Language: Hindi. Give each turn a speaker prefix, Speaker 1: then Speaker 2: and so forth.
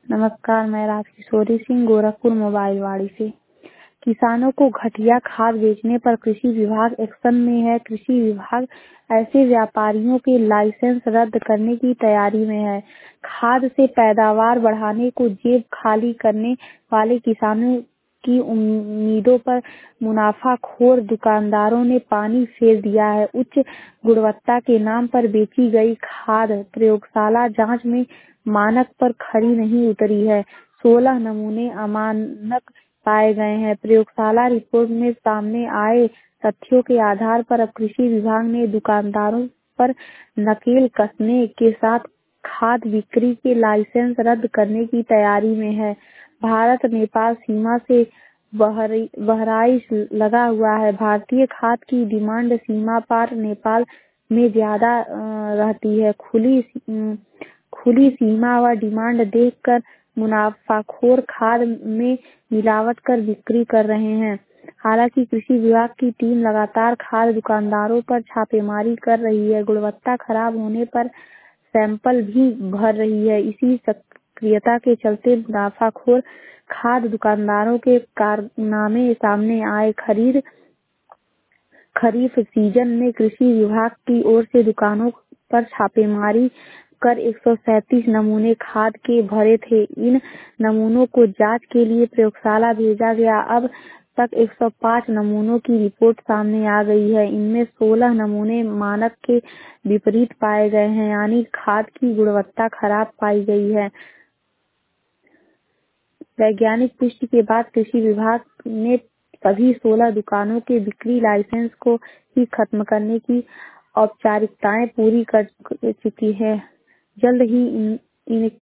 Speaker 1: नमस्कार, मैं राजकिशोरी सिंह गोरखपुर मोबाइलवाड़ी से। किसानों को घटिया खाद बेचने पर कृषि विभाग एक्शन में है। कृषि विभाग ऐसे व्यापारियों के लाइसेंस रद्द करने की तैयारी में है। खाद से पैदावार बढ़ाने को जेब खाली करने वाले किसानों की उम्मीदों पर मुनाफाखोर दुकानदारों ने पानी फेर दिया है। उच्च गुणवत्ता के नाम पर बेची गई खाद प्रयोगशाला जांच में मानक पर खरी नहीं उतरी है। 16 नमूने अमानक पाए गए हैं। प्रयोगशाला रिपोर्ट में सामने आए तथ्यों के आधार पर अब कृषि विभाग ने दुकानदारों पर नकेल कसने के साथ खाद बिक्री के लाइसेंस रद्द करने की तैयारी में है। भारत नेपाल सीमा से बहराइच लगा हुआ है। भारतीय खाद की डिमांड सीमा पार नेपाल में ज्यादा रहती है। खुली सीमा व डिमांड देखकर मुनाफाखोर खाद में मिलावट कर बिक्री कर रहे हैं। हालांकि कृषि विभाग की टीम लगातार खाद दुकानदारों पर छापेमारी कर रही है। गुणवत्ता खराब होने पर सैंपल भी भर रही है। इसी सक्रियता के चलते मुनाफाखोर खाद दुकानदारों के कारनामे सामने आए। खरीफ सीजन में कृषि विभाग की ओर से दुकानों पर छापेमारी कर 137 नमूने खाद के भरे थे। इन नमूनों को जांच के लिए प्रयोगशाला भेजा गया। अब तक 105 नमूनों की रिपोर्ट सामने आ गई है। इनमें 16 नमूने मानक के विपरीत पाए गए हैं, यानी खाद की गुणवत्ता खराब पाई गई है। वैज्ञानिक पुष्टि के बाद कृषि विभाग ने सभी 16 दुकानों के बिक्री लाइसेंस को ही खत्म करने की औपचारिकताएं पूरी कर चुकी है। जल्द ही इन